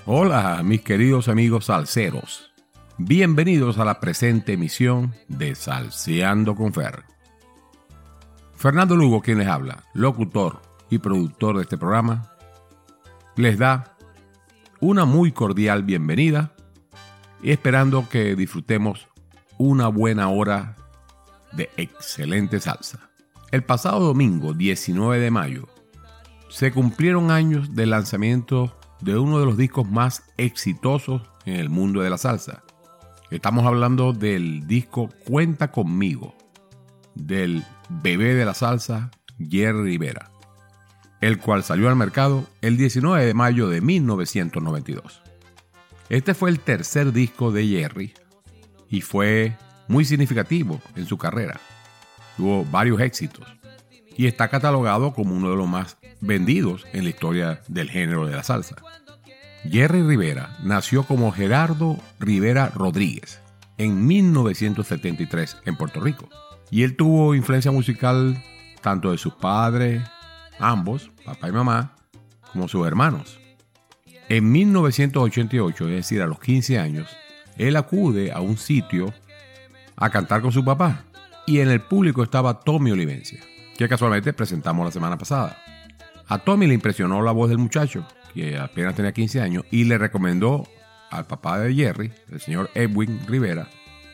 Hola, mis queridos amigos salseros. Bienvenidos a la presente emisión de Salseando con Fer. Fernando Lugo, quien les habla, locutor y productor de este programa, les da una muy cordial bienvenida y esperando que disfrutemos una buena hora de excelente salsa. El pasado domingo, 19 de mayo, se cumplieron años del lanzamiento de uno de los discos más exitosos en el mundo de la salsa. Estamos hablando del disco Cuenta Conmigo, del bebé de la salsa, Jerry Rivera, el cual salió al mercado el 19 de mayo de 1992. Este fue el tercer disco de Jerry y fue muy significativo en su carrera. Tuvo varios éxitos y está catalogado como uno de los más vendidos en la historia del género de la salsa. Jerry Rivera nació como Gerardo Rivera Rodríguez en 1973 en Puerto Rico y él tuvo influencia musical tanto de sus padres, ambos, papá y mamá, como sus hermanos. En 1988, es decir, a los 15 años, él acude a un sitio a cantar con su papá y en el público estaba Tommy Olivencia, que casualmente presentamos la semana pasada. A Tommy le impresionó la voz del muchacho, que apenas tenía 15 años, y le recomendó al papá de Jerry, el señor Edwin Rivera,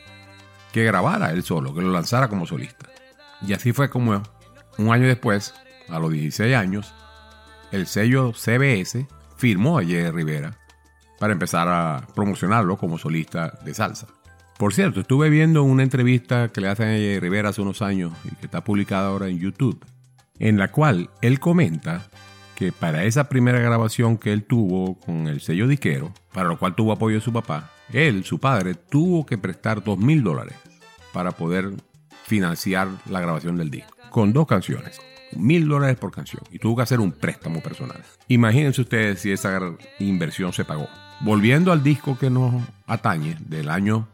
que grabara él solo, que lo lanzara como solista. Y así fue como un año después, a los 16 años, el sello CBS firmó a Jerry Rivera para empezar a promocionarlo como solista de salsa. Por cierto, estuve viendo una entrevista que le hacen a Jerry Rivera hace unos años y que está publicada ahora en YouTube, en la cual él comenta que para esa primera grabación que él tuvo con el sello disquero, para lo cual tuvo apoyo de su papá, él, su padre, tuvo que prestar $2,000 para poder financiar la grabación del disco, con 2 canciones, $1,000 por canción, y tuvo que hacer un préstamo personal. Imagínense ustedes si esa inversión se pagó. Volviendo al disco que nos atañe, del año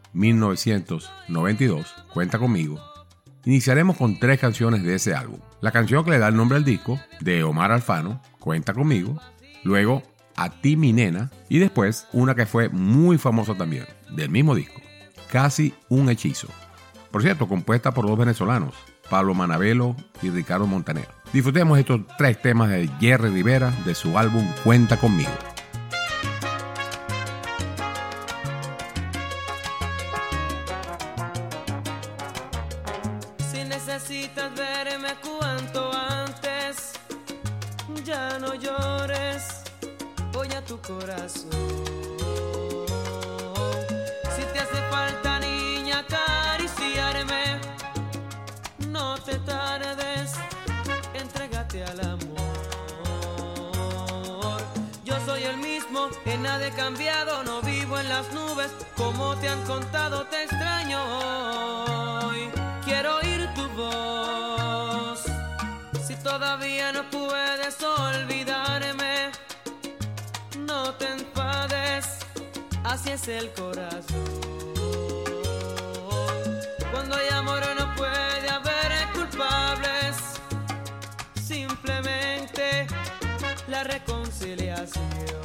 1992, Cuenta Conmigo, iniciaremos con 3 canciones de ese álbum. La canción que le da el nombre al disco, de Omar Alfano, Cuenta Conmigo, luego A Ti Mi Nena, y después una que fue muy famosa también, del mismo disco, Casi un Hechizo. Por cierto, compuesta por 2 venezolanos, Pablo Manabelo y Ricardo Montaner. Disfrutemos estos 3 temas de Jerry Rivera de su álbum Cuenta Conmigo. Si necesitas verme cuanto antes, ya no llores, voy a tu corazón. Si te hace falta, niña, acariciarme, no te tardes, entrégate al amor. Yo soy el mismo, en nada he cambiado, no vivo en las nubes, como te han contado, te extraño hoy. Quiero oír tu voz, si todavía no puedes olvidarme, no te enfades, así es el corazón. Cuando hay amor no puede haber culpables, simplemente la reconciliación.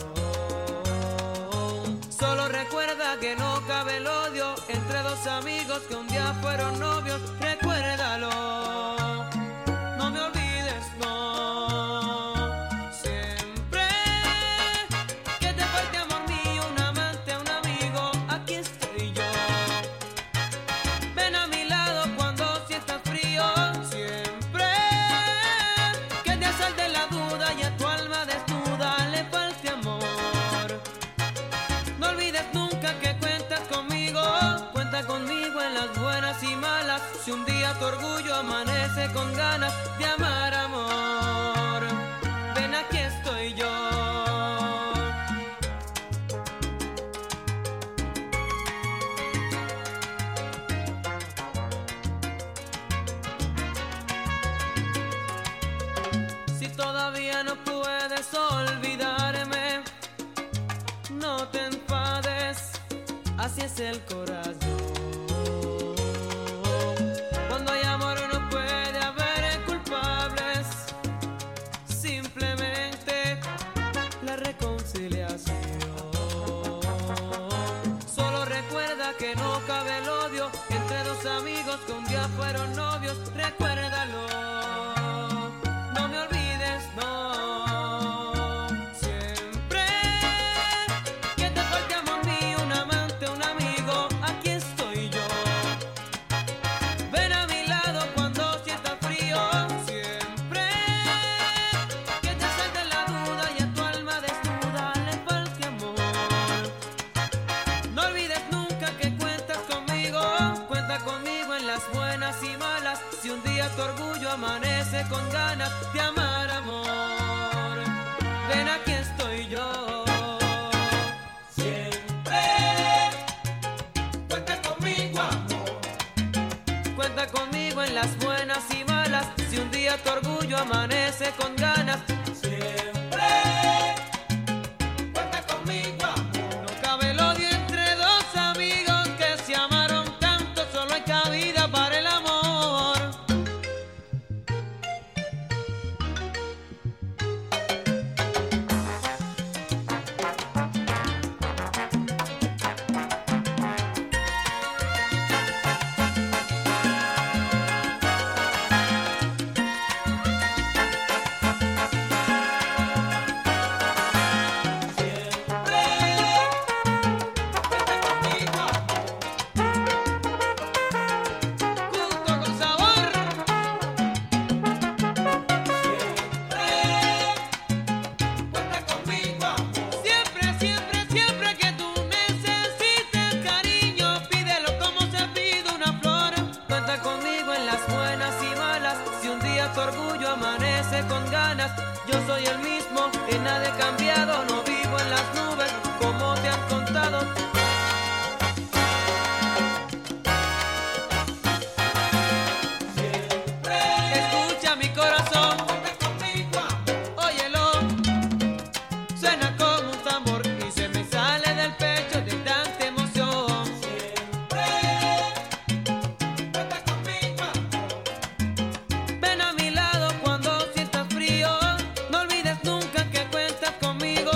Solo recuerda que no cabe el odio entre 2 amigos que un día fueron novios. Recuérdalo, no me olvides, no. Siempre que te falte amor mío, un amante, un amigo, aquí estoy yo. Ven a mi lado cuando sientas frío. Siempre que te asalte la duda y a tu alma desnuda le falte amor. No olvides nunca que cuentas conmigo, cuenta conmigo en las buenas y malas. Si un día tu orgullo amanece con ganas de amar, amor, ven, aquí estoy yo. Si todavía no puedes olvidarme, no te enfades, así es el corazón. Cuando hay amor no puede haber culpables, simplemente la reconciliación. con ganas de amar, amor. Ven, aquí estoy yo. Siempre cuenta conmigo, amor. Cuenta conmigo en las buenas y malas. Si un día tu orgullo amanece con ganas, Siempre cuenta conmigo, amor. no cabe el odio entre dos amigos que se amaron tanto. Solo hay cabida para el amor. Gusto con sabor. Cuenta conmigo, amor. Siempre, siempre, siempre que tú necesites cariño, pídelo como se pide una flor. Cuenta conmigo en las buenas y malas. Si un día tu orgullo amanece con ganas, yo soy el mismo, en nada he cambiado. No vivo en las nubes como te han contado. Escucha mi corazón, Cuenta conmigo, amor. óyelo. Suena como un tambor y se me sale del pecho de tanta emoción. Cuenta conmigo, amor. Ven a mi lado cuando sientas frío. No olvides nunca que cuentas conmigo.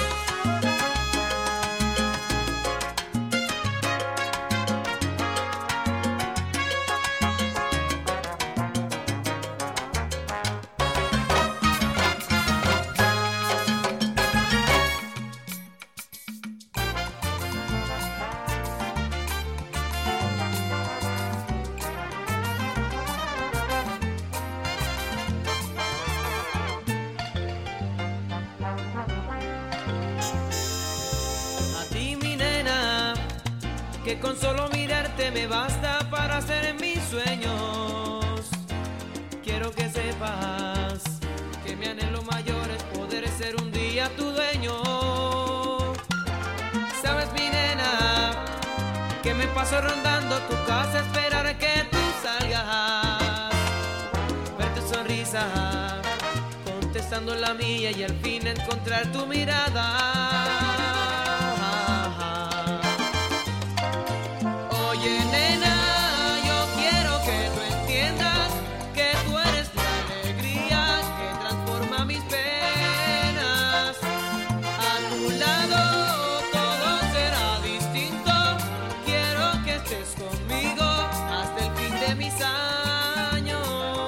A ti, mi nena, que con solo mirarte me basta para hacer mis sueños. Quiero que sepas que mi anhelo mayor es poder ser un día tu dueño. Sabes, mi nena, que me paso rondando tu casa a esperar que tú salgas. Ver tu sonrisa, contestando la mía y al fin encontrar tu mirada. Oye, nena, yo quiero que tú entiendas que tú eres la alegría que transforma mis penas. A tu lado todo será distinto. Quiero que estés conmigo hasta el fin de mis años.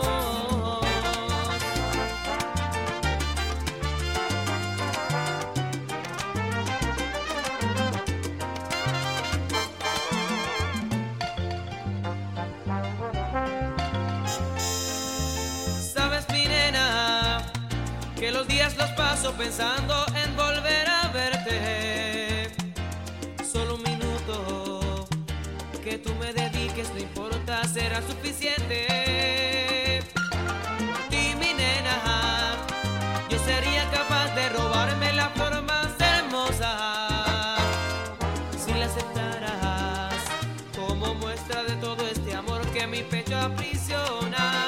Sabes, mi nena, que los días los paso pensando en volver a verte. Solo un minuto que tú me dediques, no importa, será suficiente. Por ti, mi nena, yo sería capaz de robarme la flor más hermosa si la aceptaras como muestra de todo este amor que mi pecho aprisiona.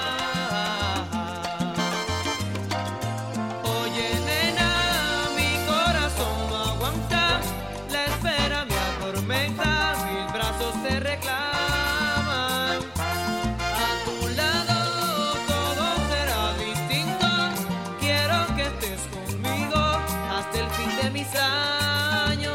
Oye, nena, mi corazón no aguanta, la espera me atormenta, mis brazos te reclaman. A tu lado todo será distinto. Quiero que estés conmigo hasta el fin de mis años.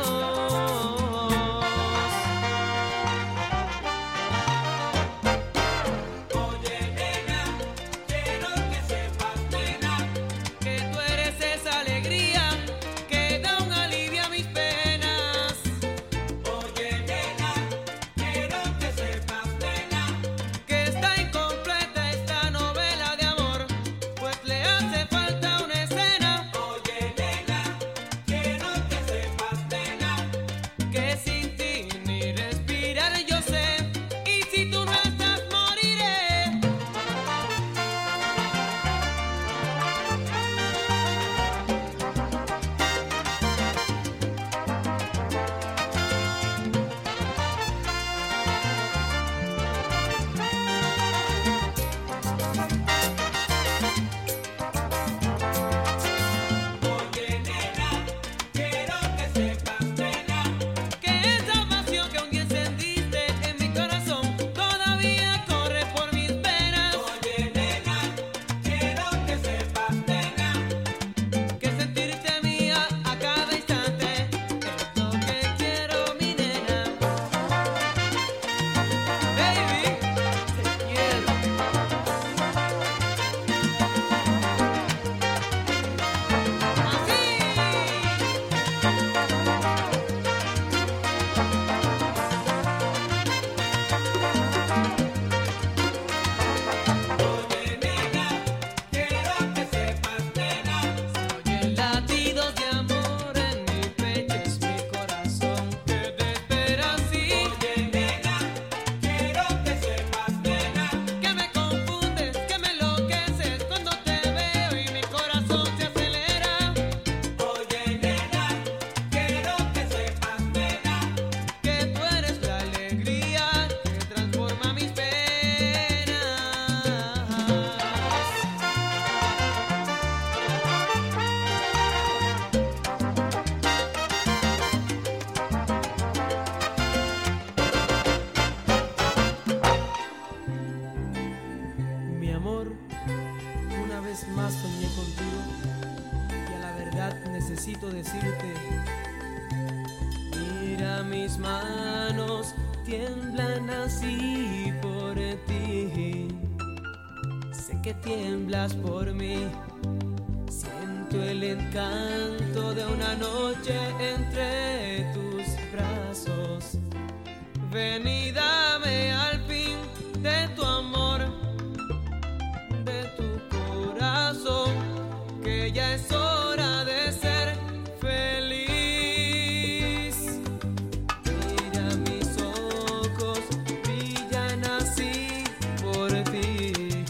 veces más soñé contigo y a la verdad necesito decirte: mira, mis manos tiemblan así por ti. Sé que tiemblas por mí. Siento el encanto de una noche entre tus brazos. Ven y dame al fin de tu amor, de tu corazón, que ya es hora de ser feliz. Mira, mis ojos brillan así por ti.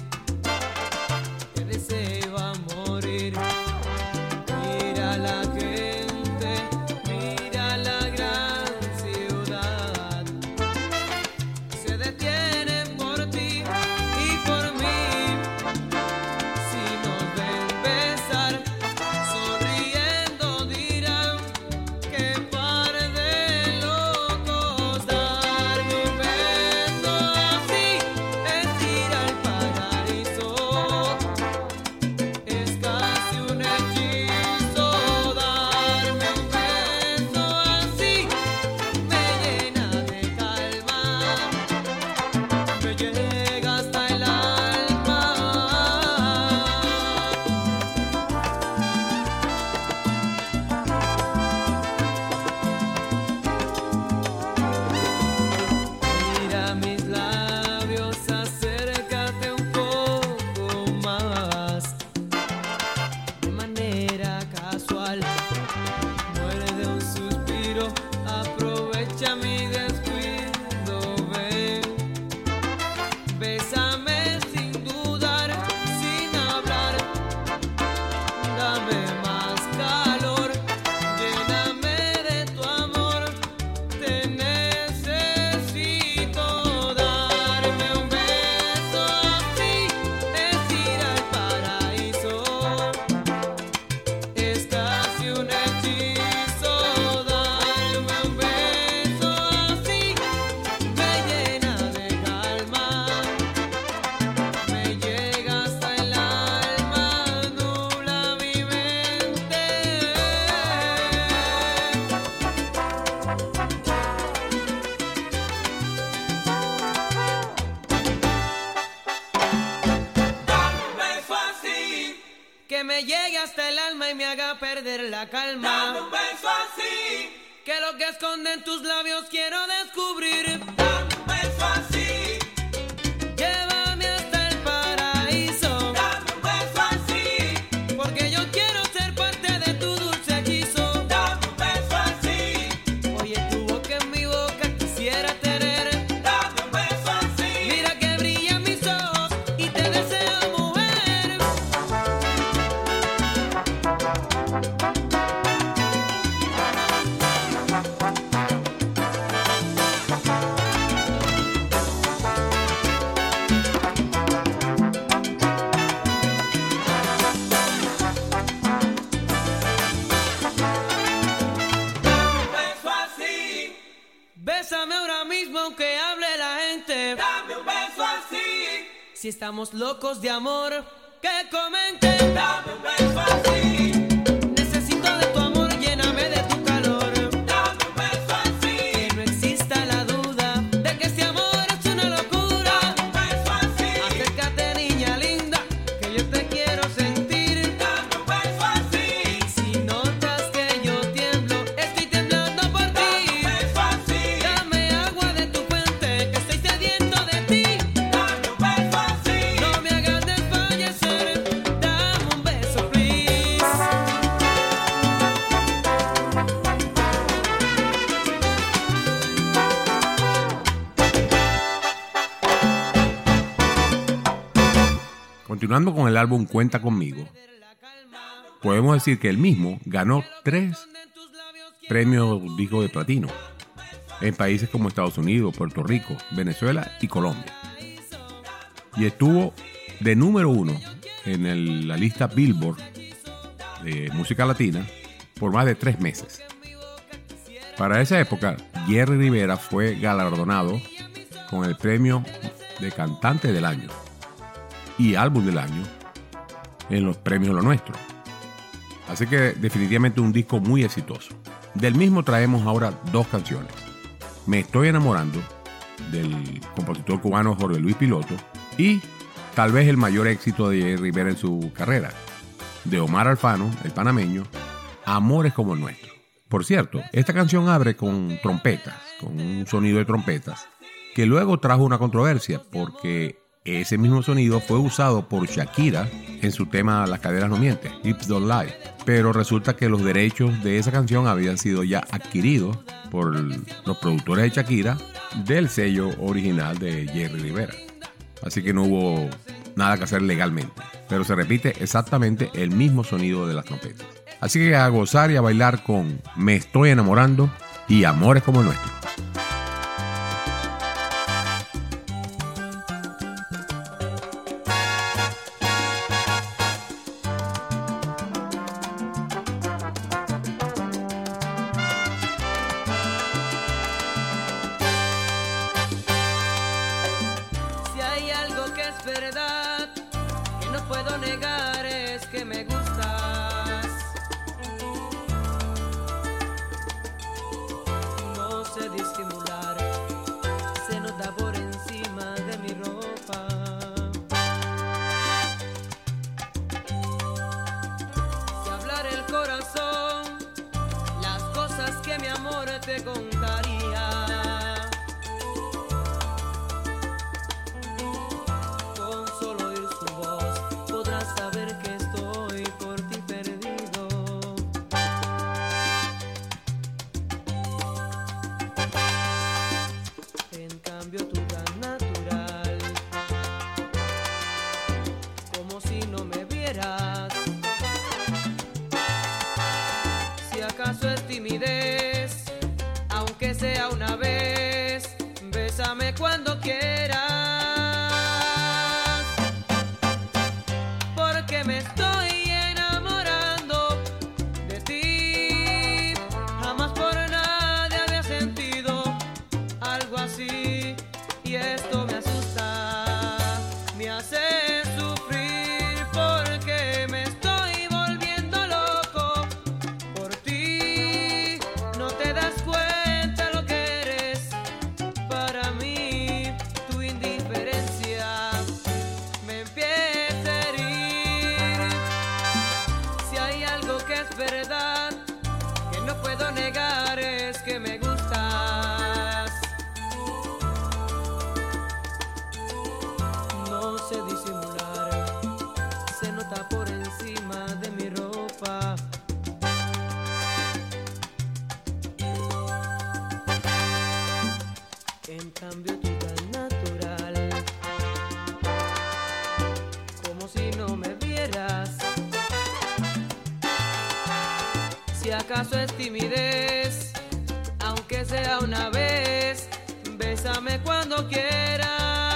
Te deseo a morir. Mira la gente, mira la gran ciudad. Se detienen por ti y por mí. Si nos ven besar, sonriendo dirán: qué par de locos. Darme un beso así es ir al paraíso. Es casi un hechizo. Darme un beso así me llena de calma, me llega hasta el alma. Mira mis labios, acércate un poco más. De manera casual, muerde un suspiro, aprovecha mi descuido, ven. Bésame sin dudar, sin hablar. Dame más calor, lléname de tu amor. Te necesito. Darme un beso así es ir al paraíso. Es casi un hechizo. Darme un beso así me llena de calma, me llega hasta el alma, nubla mi mente. Dame un beso así, Que me llegue hasta el alma y me haga perder la dame calma. un beso así, Que lo que esconden tus labios quiero descubrir. dame un beso así, Llévame hasta el paraíso, dame un beso así, porque yo quiero ser parte de tu dulce hechizo. dame un beso así, Oye, tu boca en mi boca quisiera tener. dame un beso así. Mira que brillan mis ojos y te deseo, mujer. Dame un beso así, Bésame ahora mismo aunque hable la gente. dame un beso así, Si estamos locos de amor, que comenten. dame un beso así, Necesito de tu amor, lléname de tu calor. dame un beso así, Que no exista la duda de que este amor es una locura. dame un beso así, Acércate, niña linda, que yo te quiero sentir. dame un beso así, Si notas que yo tiemblo, estoy temblando por dame un ti. beso así, Dame agua de tu fuente, que estoy sediento de ti. dame un beso así, No me hagas desfallecer, dame un beso, please. Continuando con el álbum Cuenta Conmigo, podemos decir que él mismo ganó 3 premios disco de platino en países como Estados Unidos, Puerto Rico, Venezuela y Colombia. Y estuvo de número 1 en la lista Billboard de música latina por más de 3 meses. Para esa época, Jerry Rivera fue galardonado con el premio de Cantante del Año y Álbum del Año en los premios Lo Nuestro. Así que definitivamente un disco muy exitoso. Del mismo traemos ahora dos canciones. Me estoy enamorando, del compositor cubano Jorge Luis Piloto, y tal vez el mayor éxito de Jerry Rivera en su carrera, de Omar Alfano, el panameño, Amores como el nuestro. Por cierto, esta canción abre con trompetas, con un sonido de trompetas, que luego trajo una controversia porque ese mismo sonido fue usado por Shakira en su tema Las caderas no mienten, Hips Don't Lie. Pero resulta que los derechos de esa canción habían sido ya adquiridos por los productores de Shakira del sello original de Jerry Rivera. Así que no hubo nada que hacer legalmente. Pero se repite exactamente el mismo sonido de las trompetas. Así que a gozar y a bailar con Me estoy enamorando y Amores como el nuestro. Si hay algo que es verdad, que no puedo negar, es que me gustas. No sé disimular, se nota por encima de mi ropa. Si hablar el corazón, las cosas que mi amor te contaría. Con solo oír su voz podrás saber que estoy por ti perdido. En cambio tú tan natural, como si no me vieras. Si acaso es timidez, aunque sea una vez, bésame cuando quieras. Porque me estoy enamorando de ti. Jamás por nadie había sentido algo así. Y esto me asusta, me hace sufrir. Porque me estoy volviendo loco por ti. No te das cuenta lo que eres para mí. Tu indiferencia me empieza a herir. Si hay algo que es verdad, que no puedo negar, es que me gustas. No sé disimular, se nota por encima de mi ropa. En cambio tú tan natural, como si no me vieras. Si acaso es timidez, aunque sea una vez, bésame cuando quieras.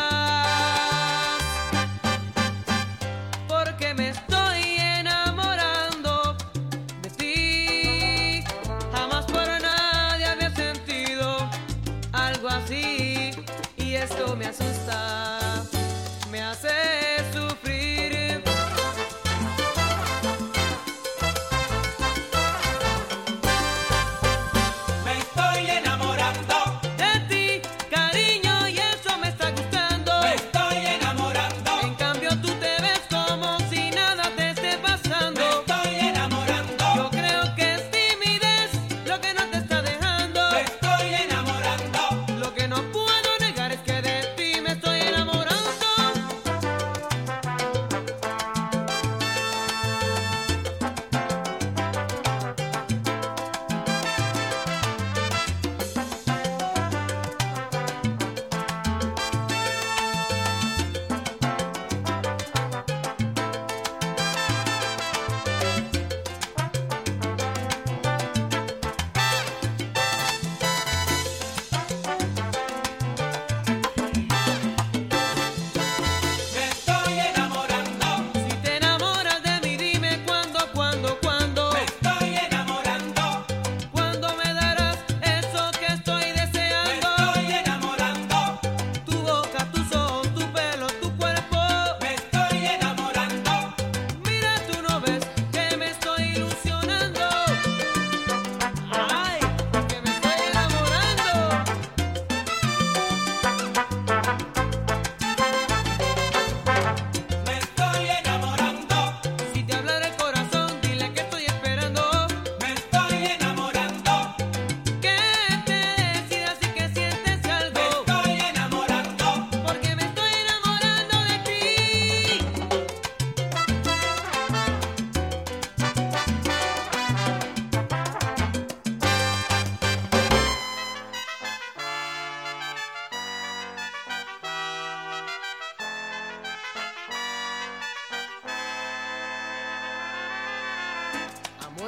Porque me estoy enamorando de ti. Jamás por nadie había sentido algo así. Y esto me asusta, me hace sufrir. Me estoy enamorando De ti, cariño, y eso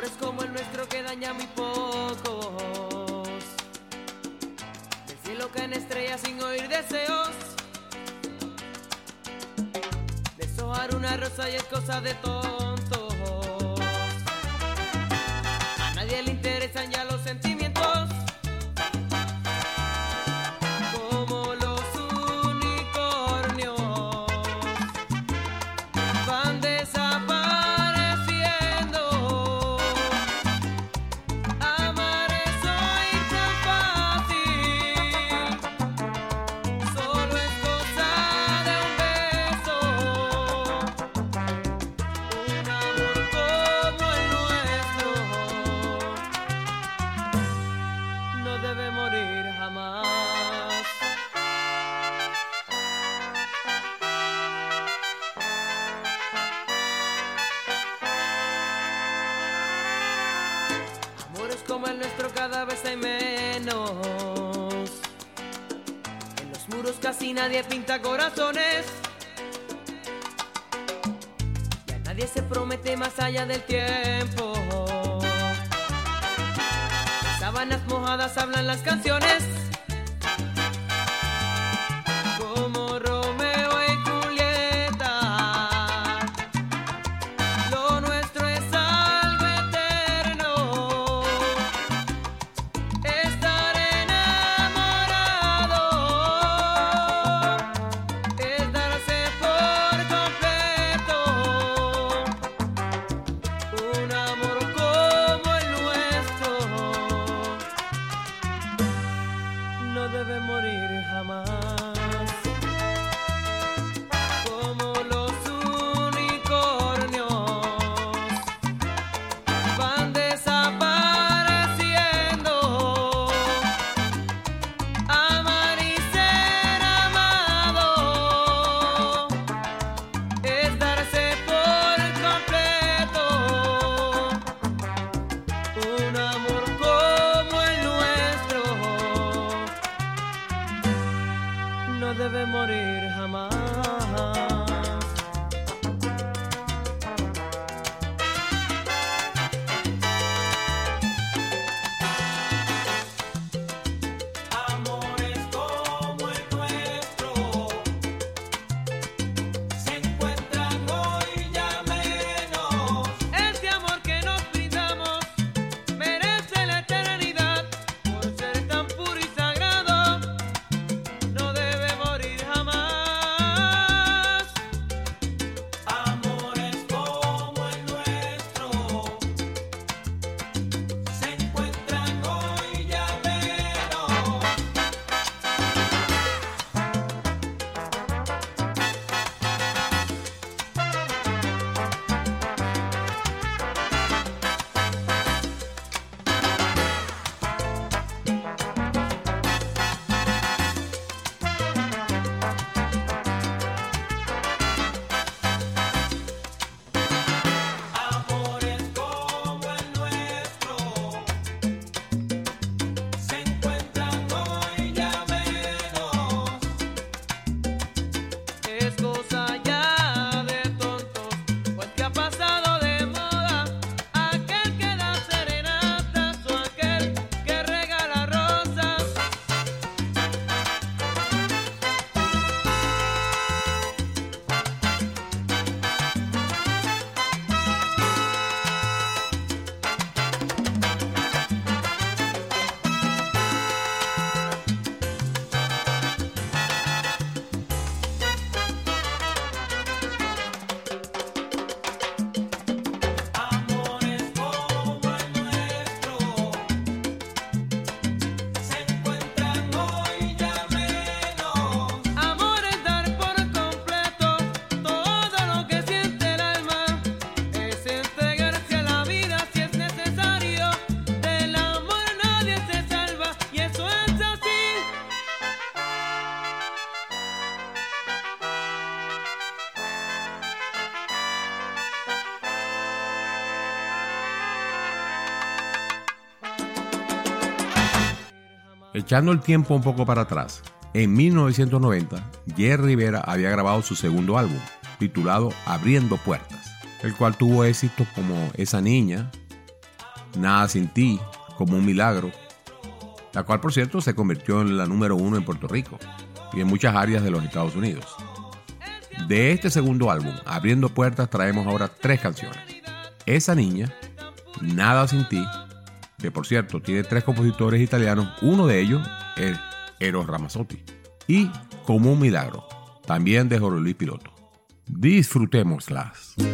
Amores como el nuestro que daña muy pocos. Del cielo caen estrellas sin oír deseos. Deshojar una rosa y es cosa de tontos. A nadie le interesan ya los sentimientos. Como los unicornios van desapareciendo. Amar es hoy tan fácil. Solo es cosa de un beso. Un amor como el nuestro no debe morir jamás. Amores como el nuestro cada vez hay menos. En los muros casi nadie pinta corazones. Ya nadie se promete más allá del tiempo. Las sábanas mojadas hablan las canciones. Como Romeo y Julieta. Lo nuestro es algo eterno. Estar enamorado es darse por completo. Un amor como el nuestro no debe morir jamás. Como los unicornios van desapareciendo. Amar y ser amado es darse por completo. Un amor como el nuestro no debe morir jamás. Amores como el nuestro se encuentran hoy ya menos. Este amor que nos brindamos merece la eternidad. Por ser tan puro y sagrado, no debe morir jamás. Amores como el nuestro se encuentran hoy ya menos. Amores como el nuestro se encuentran hoy ya menos. Es cosa ya de tontos, pues que ha pasado de moda aquel que da serenatas o aquel que regala rosas. Amores como el nuestro se encuentran hoy ya menos. Amor es dar por completo todo lo que siente el alma. Es entregarse a la vida si es necesario. Del amor nadie se salva y eso es así. Echando el tiempo un poco para atrás, en 1990, Jerry Rivera había grabado su segundo álbum, titulado Abriendo Puertas, el cual tuvo éxitos como Esa Niña, Nada sin ti, como un milagro, la cual por cierto se convirtió en la número 1 en Puerto Rico y en muchas áreas de los Estados Unidos. De este segundo álbum, Abriendo Puertas, traemos ahora 3 canciones. Esa niña, Nada sin ti, que por cierto tiene 3 compositores italianos, uno de ellos es Eros Ramazzotti, y Como un milagro, también de Jorge Luis Piloto. Disfrutémoslas.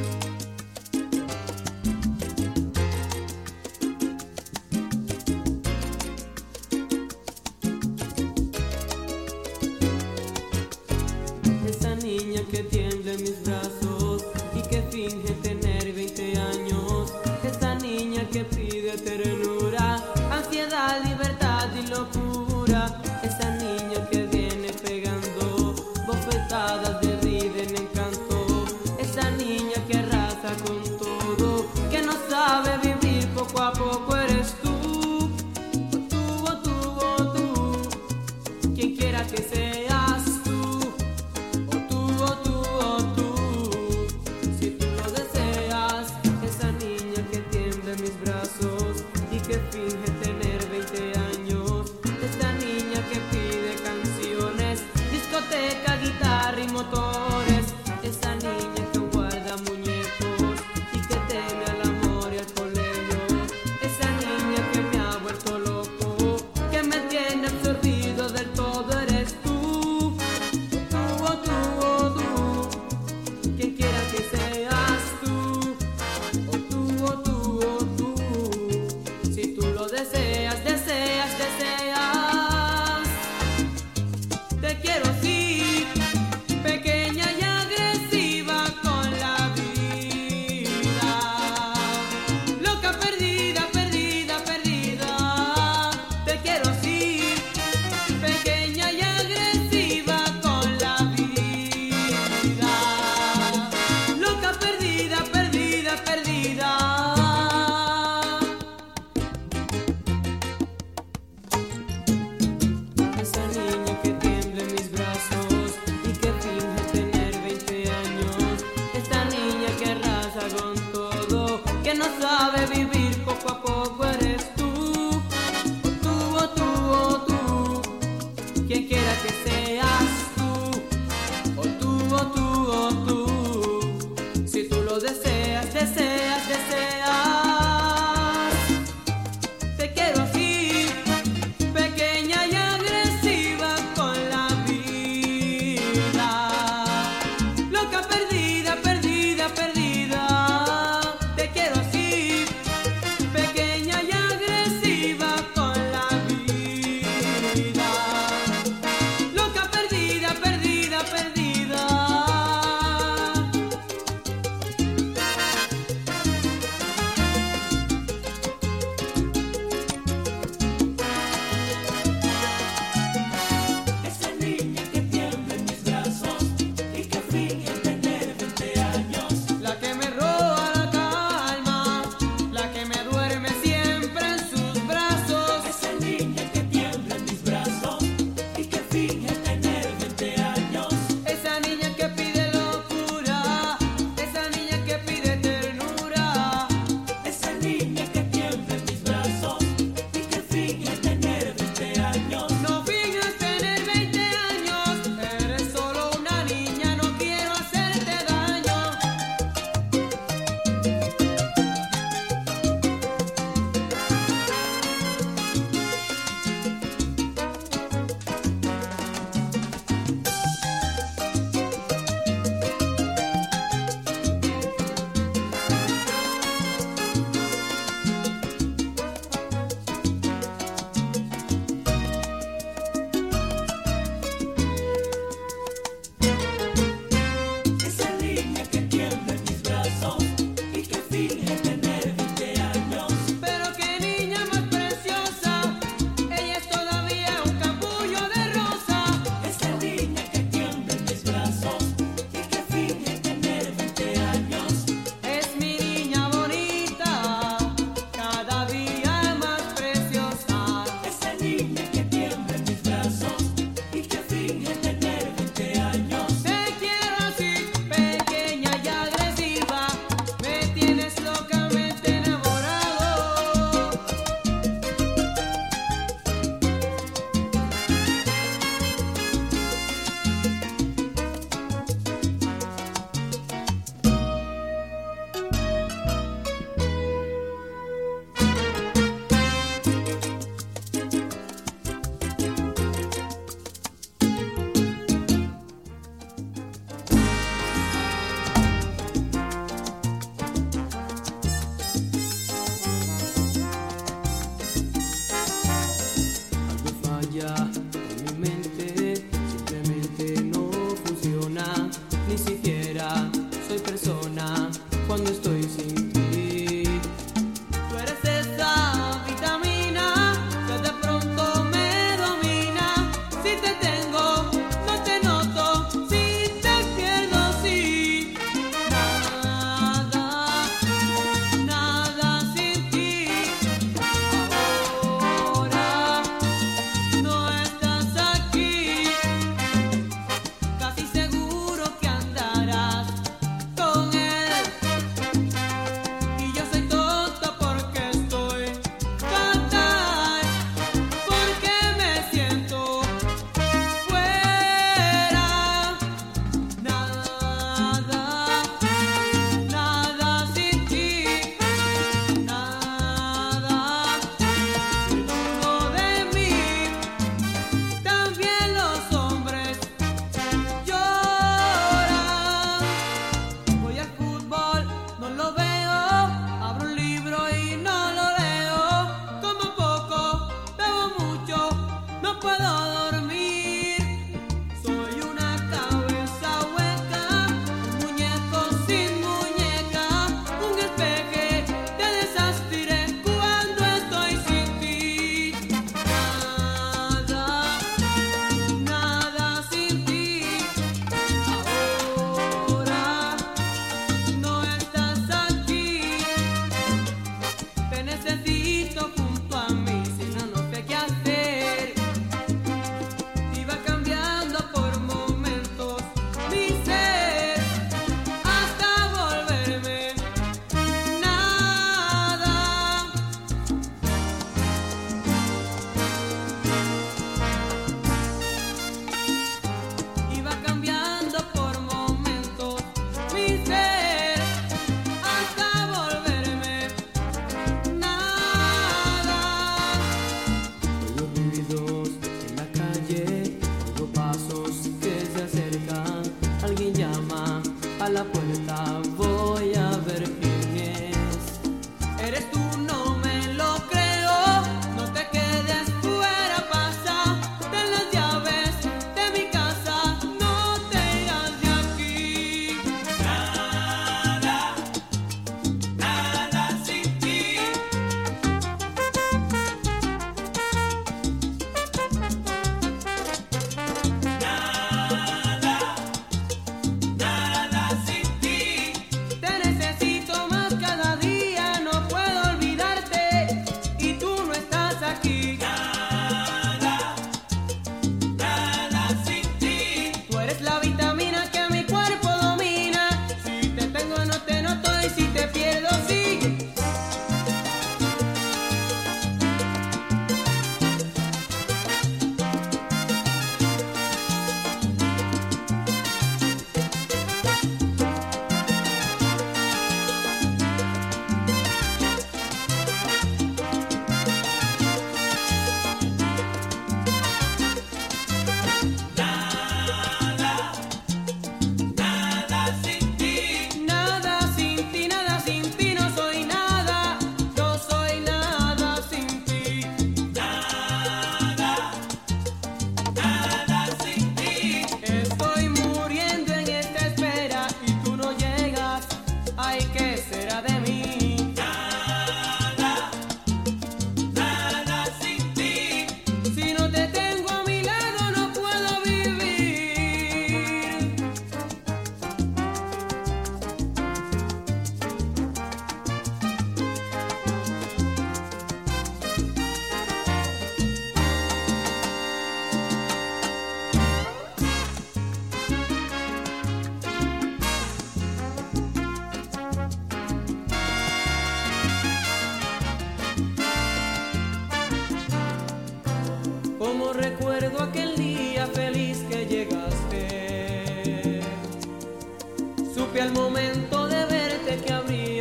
Esa niña que tiembla en mis brazos y que finge tener 20 años. Esa niña que pide ternura, ansiedad, libertad y locura. Esa niña que viene pegando bofetadas de risa en encanto. Esa niña que arrasa con todo, que no sabe vivir poco a poco. Eres tú, tú, quien quiera que seas tú. Si tú lo deseas, esa niña que tiembla en mis brazos y que finge tener 20 años, esa niña que pide canciones, discoteca, guitarra y motores, esa niña que guarda muñecos y que teme al amor y al colegio, esa niña que me ha vuelto loco, que me tiene absorbido del todo. Eres tú, quien quiera que seas tú, tú, si tú lo deseas, deseas, te quiero así, pequeña y agresiva con la vida, loca, perdida, perdida, perdida, te quiero así, pequeña y agresiva con la vida, loca, perdida, perdida, perdida. Esa niña que tiembla en mis brazos y que finge tener 20 años, esta niña que arrasa con todo, que no sabe vivir poco a poco. Eres tú, tú, quien quiera que seas tú, tú, si tú lo deseas, deseas, te quiero así, pequeña y agresiva con la vida, loca, perdida, perdida, perdida, te quiero así,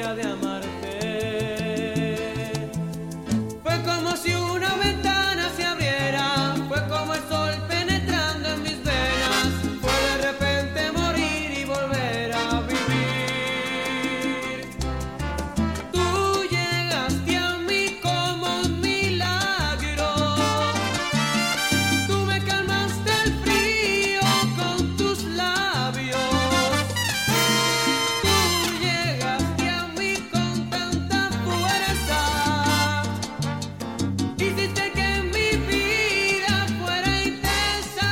manera de amarte. Fue como si una ventana se abriera, fue como el sol penetrando en mis venas, fue de repente morir y volver a vivir. Tú llegaste a mí como un milagro, tú me calmaste el frío con tus labios. Tú llegaste a mí con tanta fuerza, hiciste que mi vida fuera intensa.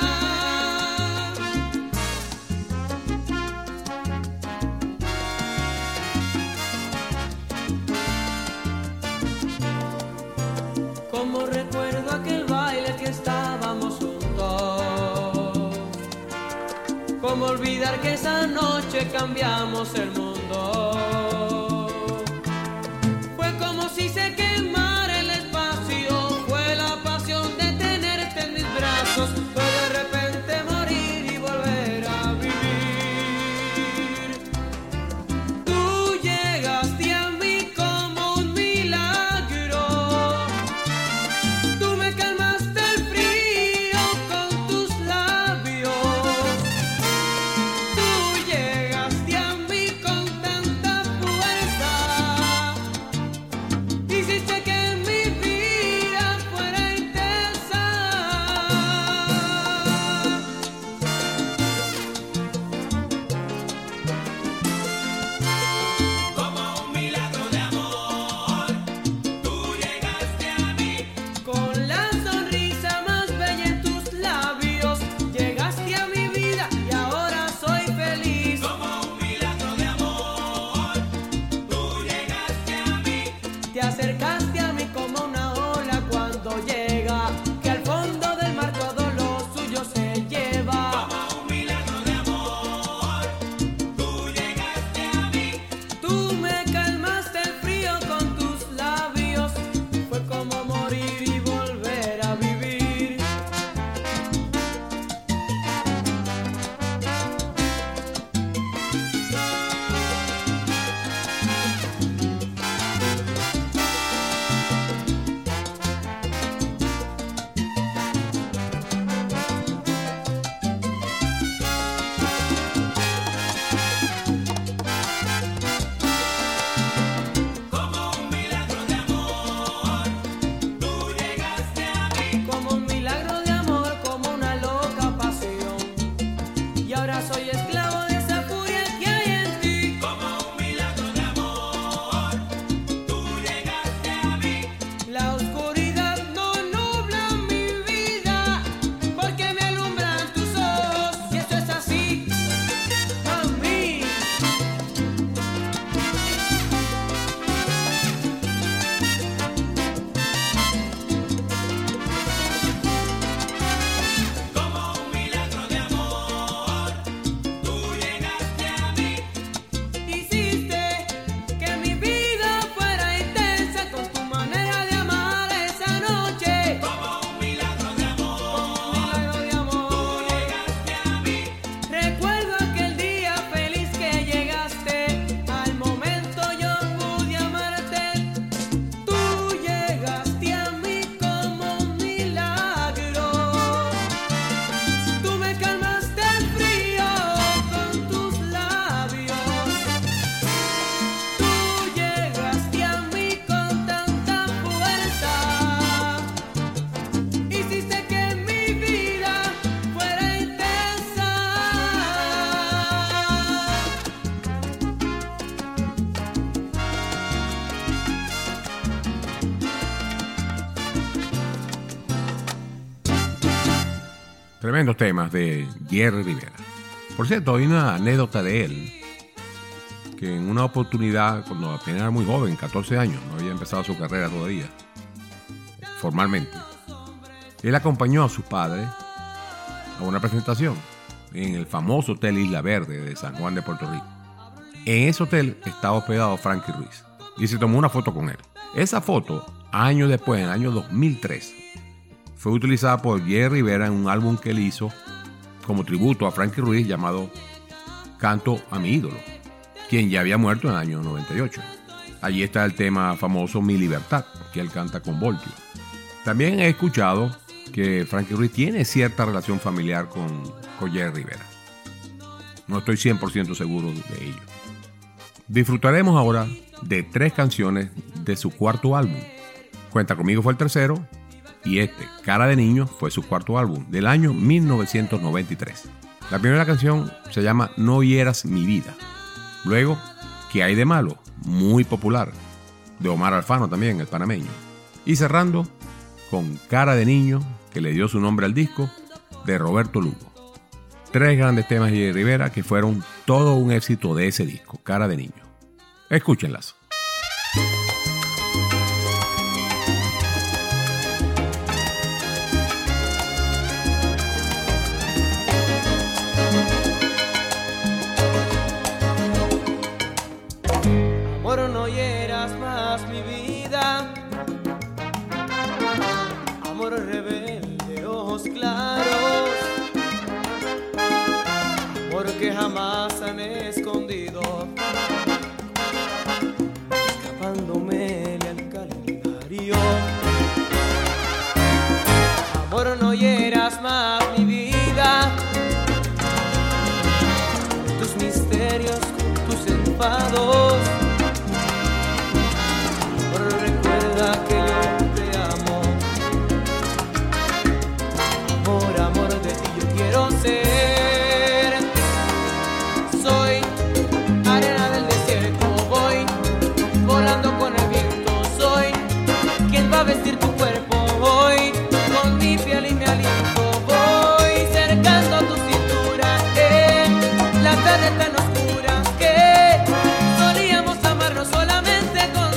Como recuerdo aquel baile que estábamos juntos, cómo olvidar que esa noche cambiamos el mundo. Fue como si se quemara el espacio, fue la pasión de tenerte en mis brazos, fue de repente morir y volver a vivir. Tú llegaste a mí como un milagro, tú me calmaste el frío con tus labios. Tú llegaste a mí con tanta fuerza, hiciste que mi vida fuera intensa. Como un milagro de amor, tú llegaste a mí. Con la sonrisa más bella en tus labios, llegaste a mi vida y ahora soy feliz. Como un milagro de amor, tú llegaste a mí. Te acercaste a mí como una ola cuando llega, que al fondo del mar todo lo suyo se lleva. Como un milagro de amor, tú llegaste a mí. Tú me calmaste el frío con tus labios, fue como morir y volver a vivir. Como un milagro de amor, tú llegaste a mí. Como un milagro de amor, como una loca pasión, y ahora soy esclavo de esa furia que hay en ti. Como un milagro de amor, tú llegaste a mí. La oscuridad no nubla mi vida, porque me alumbran tus ojos, y esto es así, a mí. Como un milagro de amor, tú llegaste a mí. Hiciste que mi vida fuera intensa con tu manera de amar esa noche. Como un milagro de amor, Milagro de tú amor. llegaste a mí. Recuerdo aquel día feliz que llegaste, al momento yo pude amarte. Tú llegaste a mí como un milagro, tú me calmaste el frío con tus labios. Tú llegaste a mí con tanta fuerza, hiciste que mi vida fuera intensa. Tremendos temas de Jerry Rivera. Por cierto, hay una anécdota de él, que en una oportunidad, cuando apenas era muy joven, 14 años, no había empezado su carrera todavía, formalmente, él acompañó a sus padres a una presentación en el famoso Hotel Isla Verde de San Juan de Puerto Rico. En ese hotel estaba hospedado Frankie Ruiz y se tomó una foto con él. Esa foto, años después, en el año 2003, fue utilizada por Jerry Rivera en un álbum que él hizo como tributo a Frankie Ruiz llamado Canto a mi ídolo. quien ya había muerto en el año 98. Allí está el tema famoso Mi Libertad, que él canta con Voltio. También he escuchado que Frankie Ruiz tiene cierta relación familiar con Jerry Rivera. No estoy 100% seguro de ello. Disfrutaremos ahora de 3 canciones de su cuarto álbum. Cuenta conmigo fue el tercero y Cara de Niño, fue su cuarto álbum del año 1993. La primera canción se llama No hieras mi vida. Luego, ¿Qué hay de malo? Muy popular, de Omar Alfano también, el panameño. Y cerrando con Cara de Niño, que le dio su nombre al disco, de Roberto Lugo. 3 grandes temas de Jerry Rivera que fueron todo un éxito de ese disco, Cara de Niño. Escúchenlas. Amor, no hieras más mi vida. Amor rebelde, ojos claros. Amor que jamás han escondido, escapándome al calendario. Amor, no hieras más mi vida. Tus misterios, tus enfados. Recuerda que yo te amo. Por amor de ti yo quiero ser. Soy arena del desierto, voy volando con el viento. Soy quien va a vestir tu cuerpo hoy con mi piel y mi aliento. Voy cercando tu cintura en la tarde tan oscura que solíamos amarnos solamente con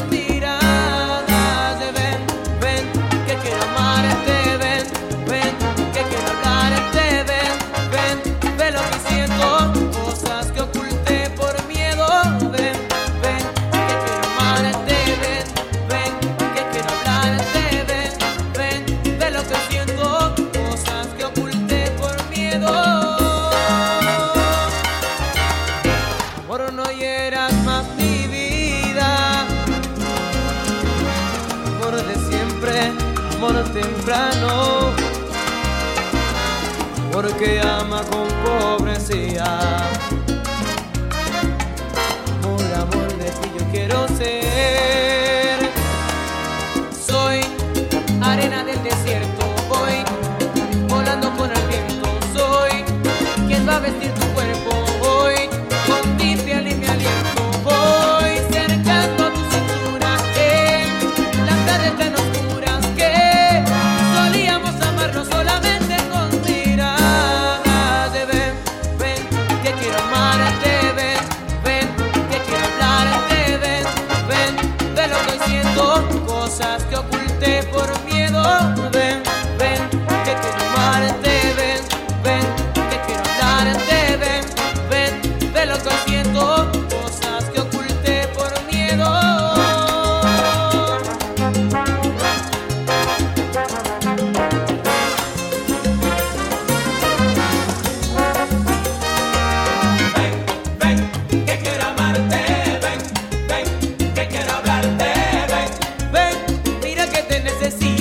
temprano, porque ama con pobrecía. Por amor de ti yo quiero ser. Soy arena del desierto, voy volando con el viento. Soy quien va a vestir tu cuerpo hoy con mi piel y mi aliento. Voy cercando tu cintura en las tardes tan oscuras que solíamos amarnos solamente con miradas. Ven, ven, que quiero amarte. Ven, ven, que quiero hablarte. Ven, ven, ve lo que hoy siento, cosas que oculté por miedo. Ven, ven, que quiero amarte. Ven, ven, que quiero hablarte. Ven, ven, ve lo que hoy siento, cosas que oculté por miedo. Que quiero amarte, ven, que quiero hablarte, ven. Ven, mira que te necesito.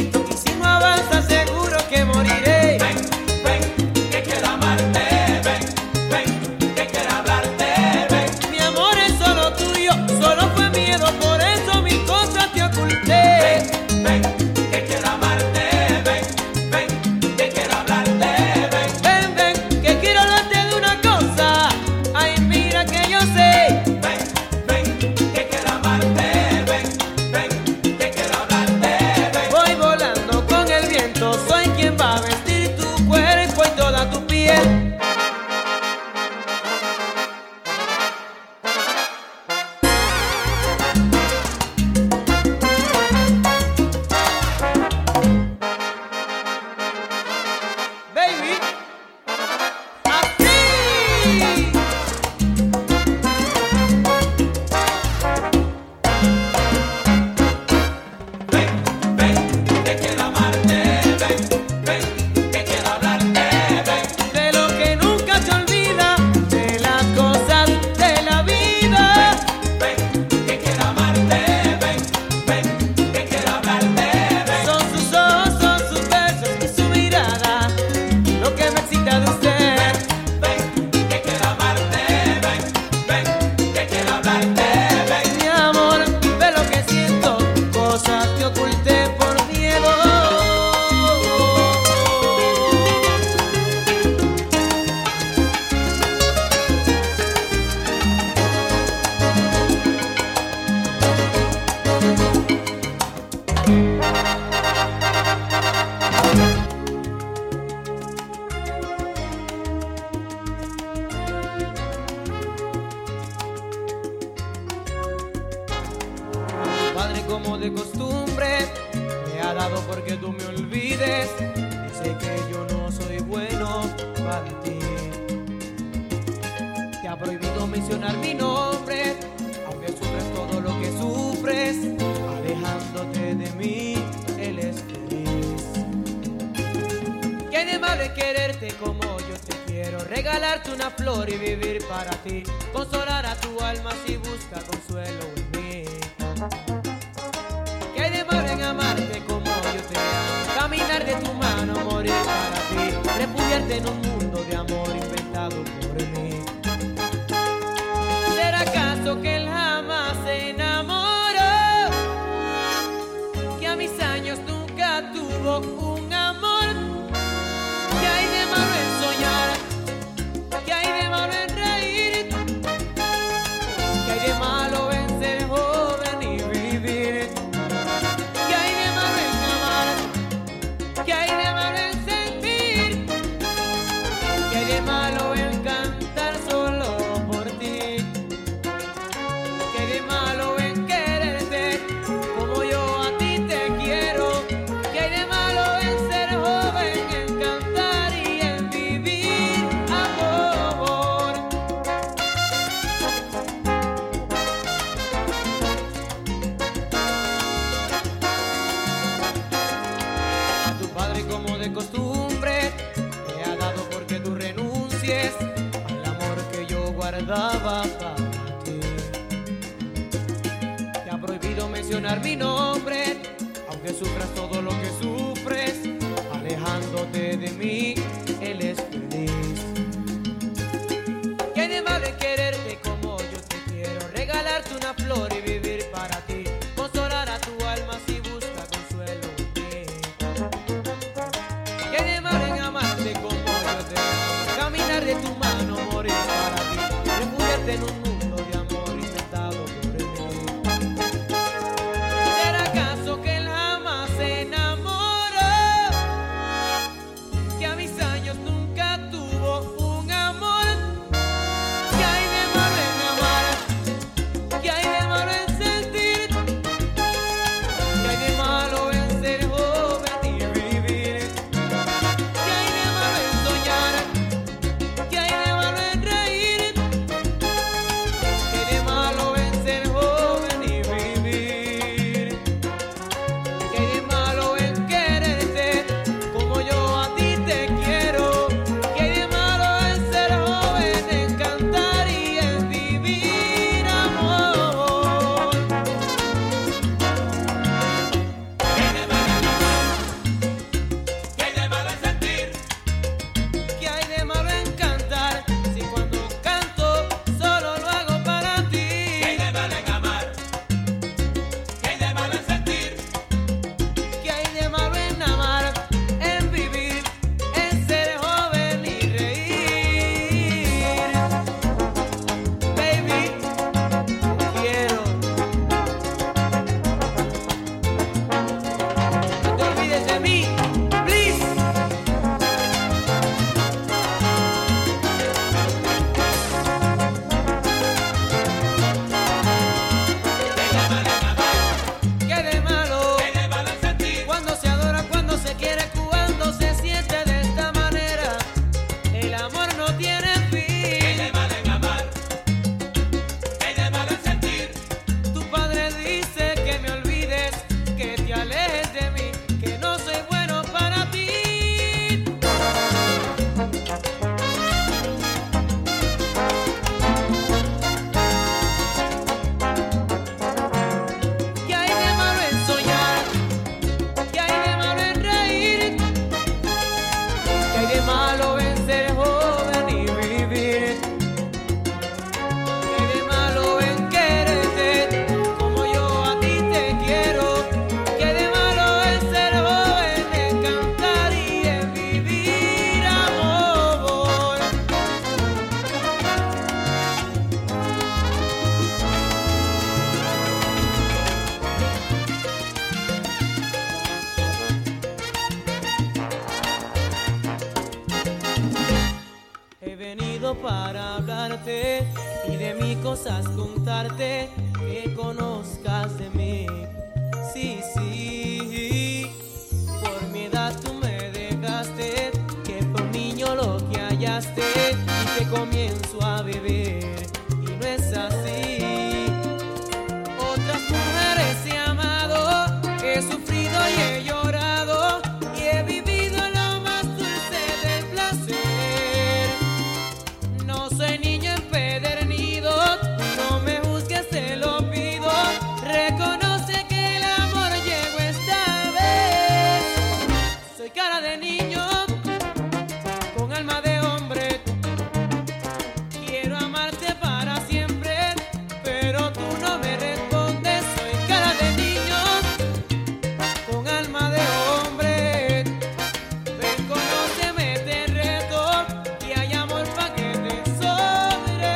padre como de costumbre me ha dado porque tú me olvides. Dice que yo no soy bueno para ti. Te ha prohibido mencionar mi nombre, aunque sufres todo lo que sufres. Alejándote de mí, él es feliz. ¿Qué hay de malo en quererte como yo te quiero? Regalarte una flor y vivir para ti. Consolar a tu alma si busca consuelo en mí. ¿Qué hay de malo en amarte como yo te amo? Caminar de tu mano, morir para ti. Refugiarte en un mundo de amor inventado por mí. ¿Será acaso que él jamás se enamoró? Que a mis años nunca tuvo un amor. ¿Qué hay de malo en soñar? ¿Qué hay de malo en reír? ¿Qué hay de malo en ser joven y vivir? ¿Qué hay de malo en amar? ¿Qué hay de malo en sentir? ¿Qué hay de malo en cantar solo por ti? ¿Qué hay de malo en quererte como yo a ti te quiero? ¿Qué hay de malo en ser joven, en cantar y en vivir amor? A tu padre como de costumbre te ha dado porque tú renuncies al amor que yo guardaba para ti. Te ha prohibido mencionar mi nombre, aunque sufras todo lo que sufres. Alejándote de mí, él es feliz. ¿Qué hay de malo en quererte como yo te quiero? Regalarte una flor y vivir para ti. Consolar a tu alma si busca consuelo en mí. ¿Qué hay de malo en amarte como yo te amo? Caminar de tu mano, morir para ti. Refugiarte en un mundo de amor inventado por mí. ¿Será acaso que él jamás se enamoró? Que a mis años nunca tuvo un amor. ¿Qué hay de malo en amar? ¿Qué hay de malo en sentir? ¿Qué hay de malo en ser joven y vivir? ¿Qué hay de malo en soñar? ¿Qué hay de malo en reír? ¿Qué hay de malo en ser joven y vivir? ¿Qué hay de malo en quererte como yo a ti te quiero? ¿Qué hay de malo en ser joven, en cantar y en vivir amor? ¿Qué hay de malo en amar? ¿Qué hay de malo en sentir? ¿Qué hay de malo en cantar si cuando canto solo lo hago para ti? ¿Qué hay de malo en amar? ¿Qué hay de malo en sentir? ¿Qué hay de malo en amar, en vivir, en ser joven y reír? Baby, te quiero. No te olvides de mí, please. ¿Qué hay de malo en amar? ¿Qué de malo? ¿Qué hay de malo en sentir? Cuando se adora, cuando se quiere, cuando se siente de esta manera, el amor no tiene ¿Qué hay fin. de malo en amar? ¿Qué hay de malo en sentir? Tu padre dice que me olvides, que te alejes de mí, que no soy bueno para ti. ¿Qué hay de malo en soñar? ¿Qué hay de malo en reír? ¿Qué hay de malo en ser joven y vivir? ¿Qué hay de malo en quererte como yo a ti te quiero? ¿Qué hay de malo en ser joven, en cantar y en vivir amor? He venido para hablarte y de mis cosas contarte, que conozcas de mí. sí, sí. Por mi edad tú me dejaste, que fue un niño lo que hallaste y que comienzo a beber y no es así. Otras mujeres he amado, he sufrido y he llorado y he vivido lo más dulce del placer. No soy niño empedernido, no me juzgues, te lo pido. Reconoce que el amor llegó esta vez. Soy cara de niño, con alma de hombre. Quiero amarte para siempre, pero tú no me respondes. Soy cara de niño, con alma de hombre. Ven, conóceme, te reto, y hay amor pa' que te sobre.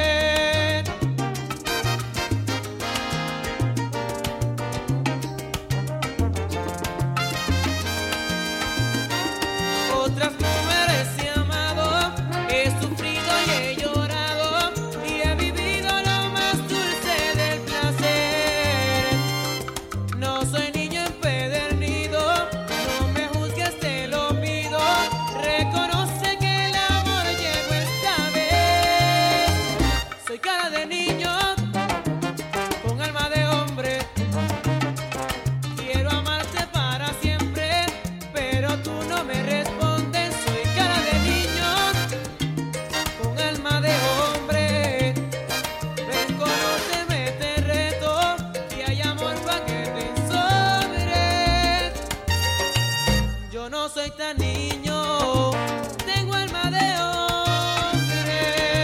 Otras mujeres he amado, he sufrido y he llorado y he vivido lo más dulce del placer. No soy niño empedernido, no me juzgues, te lo pido. Reconoce que el amor llegó esta vez. Soy cara de niño, con alma de hombre. Quiero amarte para siempre, pero tú no me respondes. Soy cara de niño, con alma de hombre. Ven, conóceme, te reto, y hay amor pa' que te sobre. Yo no soy tan niño, tengo alma de hombre.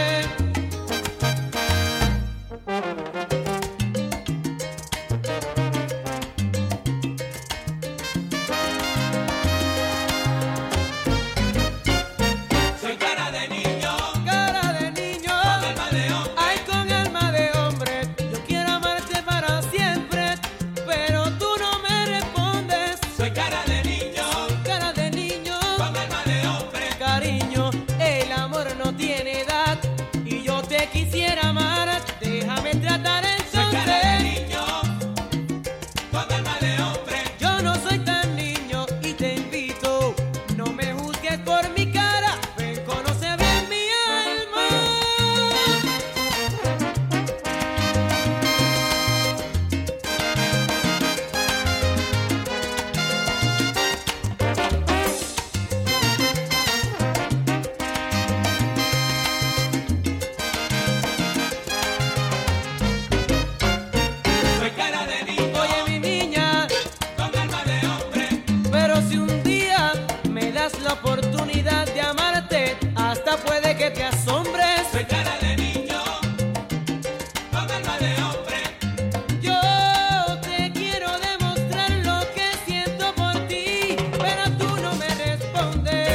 Soy cara de niño, Cara de niño, alma de hombre. ay, con alma de hombre. Yo quiero amarte para siempre, pero tú no me respondes. Soy cara de niño, Cara de niño, con alma de hombre. cariño, el amor no tiene edad y yo te quisiera amar. Déjame tratar Soy cara de entonces. niño, con alma de hombre. Yo no soy tan niño y te invito, no me juzgues por mi cara. Ven, conoce bien mi alma. Soy cara de niño, Oye, mi niña, con alma de hombre. pero si un día me das la oportunidad de amarte, hasta puede que te asombres. Soy cara de niño, con alma de hombre. Yo te quiero demostrar lo que siento por ti, pero tú no me respondes.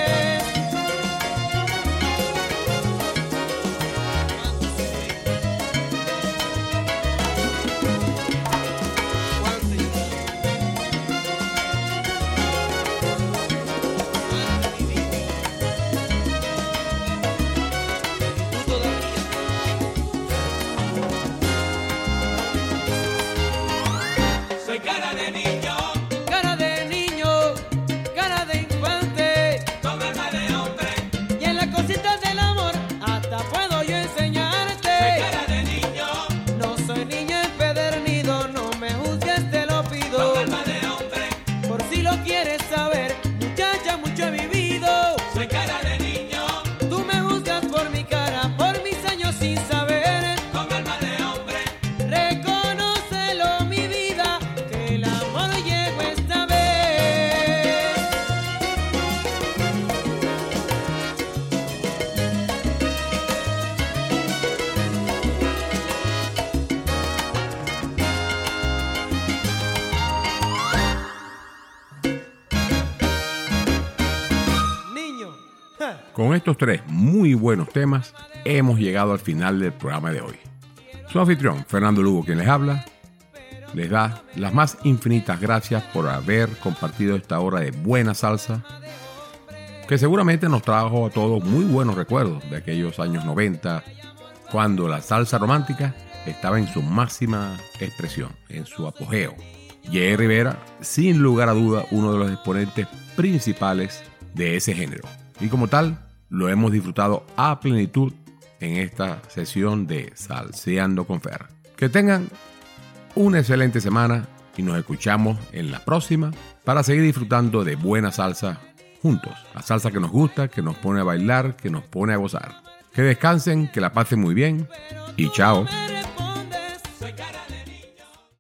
Soy cara de niño, Cara de niño, cara de infante, con alma de hombre. y en las cositas del amor hasta puedo yo Soy enseñarte. cara de niño, No soy niño empedernido, no me juzgues, te lo pido. con alma de hombre. Por si lo quieres saber, muchacha, mucho he vivido. Soy cara de niño, Tú me juzgas por mi cara, por mis años sin saber. con alma de hombre. Reconócelo, mi vida, que el amor llegó esta vez. Niño, ja, Con estos tres muy buenos temas, hemos llegado al final del programa de hoy. Su anfitrión, Fernando Lugo, quien les habla, les da las más infinitas gracias por haber compartido esta hora de buena salsa, que seguramente nos trajo a todos muy buenos recuerdos de aquellos años 90, cuando la salsa romántica estaba en su máxima expresión, en su apogeo. Jay Rivera, sin lugar a duda, uno de los exponentes principales de ese género. Y como tal, lo hemos disfrutado a plenitud en esta sesión de Salseando con Fer. Que tengan una excelente semana y nos escuchamos en la próxima para seguir disfrutando de buena salsa juntos. La salsa que nos gusta, que nos pone a bailar, que nos pone a gozar. Que descansen, que la pasen muy bien y chao.